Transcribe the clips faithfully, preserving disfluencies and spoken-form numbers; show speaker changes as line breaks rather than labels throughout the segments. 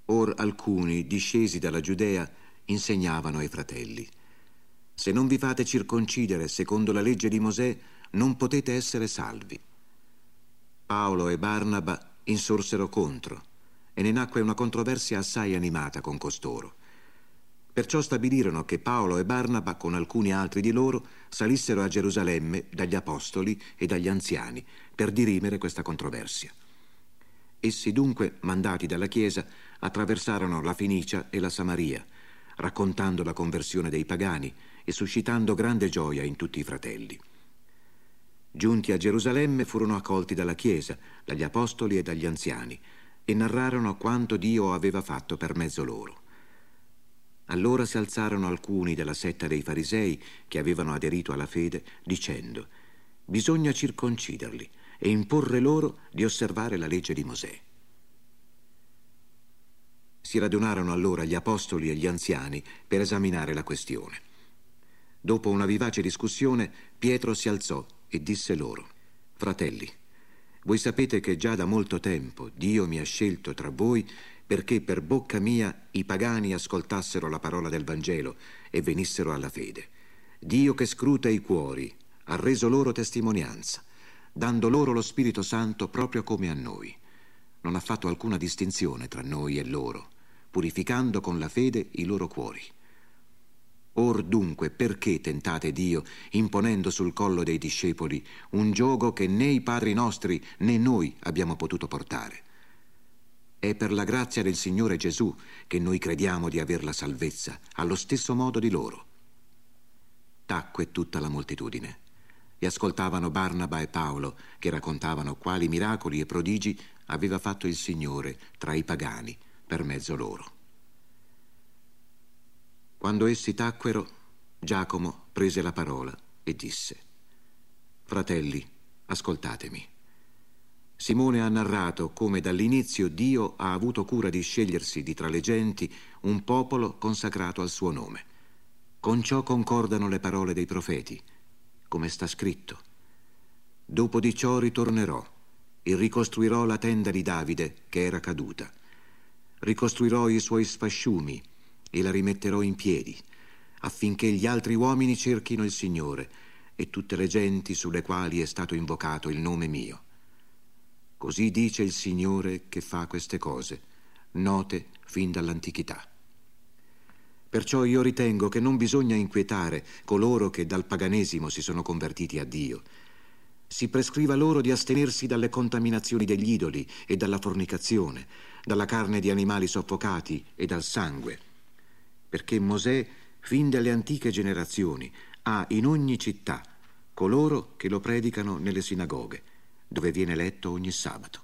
Or alcuni, discesi dalla Giudea, insegnavano ai fratelli: se non vi fate circoncidere secondo la legge di Mosè, non potete essere salvi. Paolo e Barnaba insorsero contro, e ne nacque una controversia assai animata con costoro. Perciò stabilirono che Paolo e Barnaba, con alcuni altri di loro, salissero a Gerusalemme dagli apostoli e dagli anziani per dirimere questa controversia. Essi dunque, mandati dalla Chiesa, attraversarono la Fenicia e la Samaria, raccontando la conversione dei pagani e suscitando grande gioia in tutti i fratelli. Giunti a Gerusalemme furono accolti dalla Chiesa, dagli apostoli e dagli anziani, e narrarono quanto Dio aveva fatto per mezzo loro. Allora si alzarono alcuni della setta dei farisei che avevano aderito alla fede, dicendo: bisogna circonciderli e imporre loro di osservare la legge di Mosè. Si radunarono allora gli apostoli e gli anziani per esaminare la questione. Dopo una vivace discussione, Pietro si alzò e disse loro: fratelli, voi sapete che già da molto tempo Dio mi ha scelto tra voi perché per bocca mia i pagani ascoltassero la parola del Vangelo e venissero alla fede. Dio che scruta i cuori ha reso loro testimonianza, dando loro lo Spirito Santo proprio come a noi. Non ha fatto alcuna distinzione tra noi e loro, purificando con la fede i loro cuori. Or dunque perché tentate Dio, imponendo sul collo dei discepoli un giogo che né i padri nostri né noi abbiamo potuto portare? È per la grazia del Signore Gesù che noi crediamo di aver la salvezza, allo stesso modo di loro. Tacque tutta la moltitudine e ascoltavano Barnaba e Paolo, che raccontavano quali miracoli e prodigi aveva fatto il Signore tra i pagani per mezzo loro. Quando essi tacquero, Giacomo prese la parola e disse: fratelli, ascoltatemi. Simone ha narrato come dall'inizio Dio ha avuto cura di scegliersi di tra le genti un popolo consacrato al suo nome. Con ciò concordano le parole dei profeti, come sta scritto: dopo di ciò ritornerò e ricostruirò la tenda di Davide che era caduta. Ricostruirò i suoi sfasciumi e la rimetterò in piedi, affinché gli altri uomini cerchino il Signore e tutte le genti sulle quali è stato invocato il nome mio. Così dice il Signore che fa queste cose, note fin dall'antichità. Perciò io ritengo che non bisogna inquietare coloro che dal paganesimo si sono convertiti a Dio. Si prescriva loro di astenersi dalle contaminazioni degli idoli e dalla fornicazione, dalla carne di animali soffocati e dal sangue. Perché Mosè, fin dalle antiche generazioni, ha in ogni città coloro che lo predicano nelle sinagoghe, dove viene letto ogni sabato.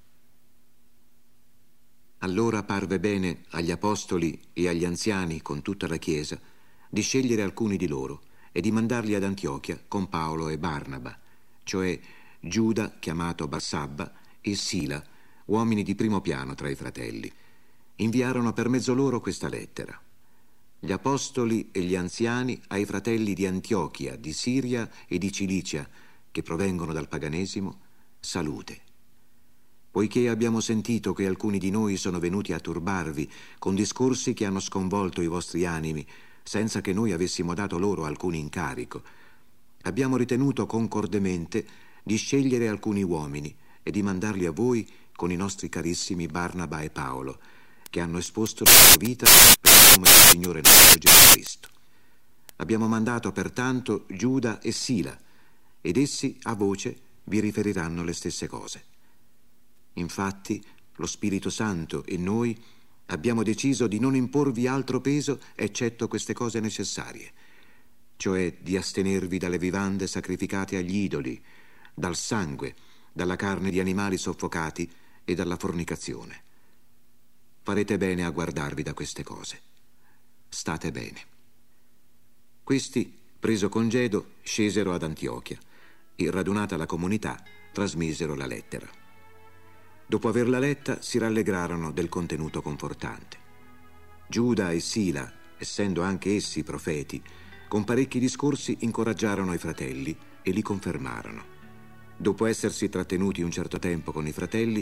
Allora parve bene agli apostoli e agli anziani con tutta la Chiesa di scegliere alcuni di loro e di mandarli ad Antiochia con Paolo e Barnaba, cioè Giuda, chiamato Barsabba, e Sila, uomini di primo piano tra i fratelli. Inviarono per mezzo loro questa lettera: gli apostoli e gli anziani ai fratelli di Antiochia, di Siria e di Cilicia, che provengono dal paganesimo, salute. Poiché abbiamo sentito che alcuni di noi sono venuti a turbarvi con discorsi che hanno sconvolto i vostri animi, senza che noi avessimo dato loro alcun incarico, abbiamo ritenuto concordemente di scegliere alcuni uomini e di mandarli a voi con i nostri carissimi Barnaba e Paolo, che hanno esposto la loro vita per il nome del Signore nostro Gesù Cristo. Abbiamo mandato pertanto Giuda e Sila, ed essi a voce vi riferiranno le stesse cose. Infatti, lo Spirito Santo e noi abbiamo deciso di non imporvi altro peso eccetto queste cose necessarie, cioè di astenervi dalle vivande sacrificate agli idoli, dal sangue, dalla carne di animali soffocati e dalla fornicazione. Farete bene a guardarvi da queste cose. State bene. Questi, preso congedo, scesero ad Antiochia e, radunata la comunità, trasmisero la lettera. Dopo averla letta, si rallegrarono del contenuto confortante. Giuda e Sila, essendo anche essi profeti, con parecchi discorsi incoraggiarono i fratelli e li confermarono. Dopo essersi trattenuti un certo tempo con i fratelli,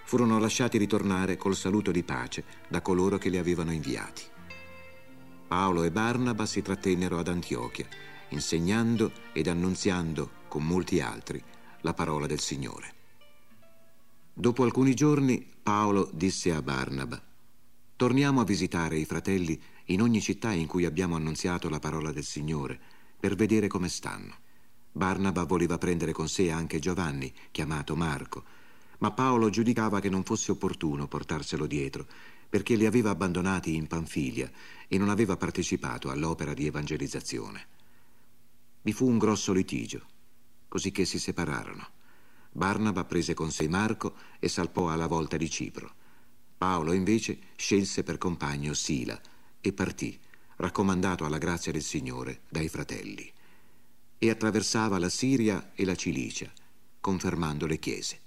furono lasciati ritornare col saluto di pace da coloro che li avevano inviati. Paolo e Barnaba si trattennero ad Antiochia, insegnando ed annunziando, con molti altri, la parola del Signore. Dopo alcuni giorni Paolo disse a Barnaba: «Torniamo a visitare i fratelli in ogni città in cui abbiamo annunziato la parola del Signore, per vedere come stanno». Barnaba voleva prendere con sé anche Giovanni, chiamato Marco, ma Paolo giudicava che non fosse opportuno portarselo dietro, perché li aveva abbandonati in Panfilia e non aveva partecipato all'opera di evangelizzazione. Vi fu un grosso litigio, cosicché si separarono. Barnaba prese con sé Marco e salpò alla volta di Cipro. Paolo invece scelse per compagno Sila e partì, raccomandato alla grazia del Signore dai fratelli, e attraversava la Siria e la Cilicia, confermando le chiese.